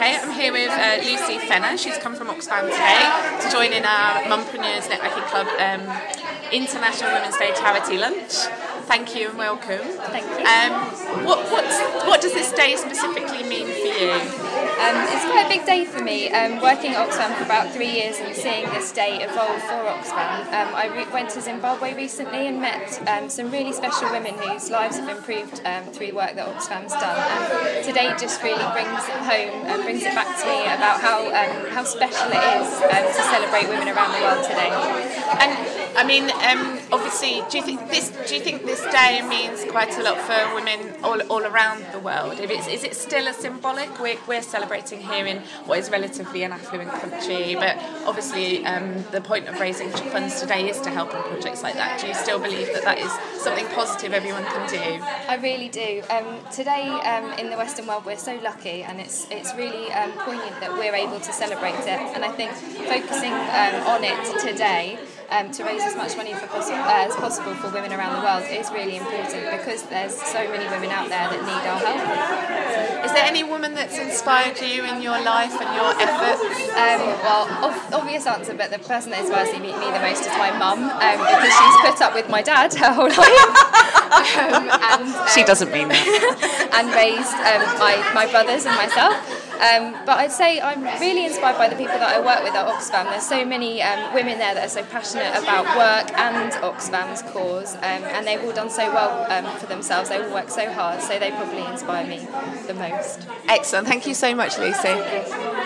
Okay, I'm here with Lucy Fenner. She's come from Oxfam today to join in our Mumpreneurs Networking Club International Women's Day charity lunch. Thank you and welcome. Thank you. What does this day specifically mean for you? It's quite a big day for me. Working at Oxfam for about 3 years and seeing this day evolve for Oxfam. I went to Zimbabwe recently and met some really special women whose lives have improved through the work that Oxfam's done. And today just really brings it home and brings it back to me about how special it is to celebrate women around the world today. And I mean, obviously, do you think this day means quite a lot for women all around the world? Is it still a symbolic? We're celebrating here in what is relatively an affluent country, but obviously the point of raising funds today is to help in projects like that. Do you still believe that is something positive everyone can do? I really do. Today in the Western world we're so lucky, and it's really poignant that we're able to celebrate it. And I think focusing on it today to raise as much money as possible for women around the world is really important, because there's so many women out there that need our help. Is there any woman that's inspired you in your life and your efforts? Obvious answer, but the person that inspires me the most is my mum, because she's put up with my dad her whole life. She doesn't mean that. And raised my brothers and myself. But I'd say I'm really inspired by the people that I work with at Oxfam. There's so many women there that are so passionate about work and Oxfam's cause, and they've all done so well for themselves. They all work so hard, so they probably inspire me the most. Excellent. Thank you so much, Lucy.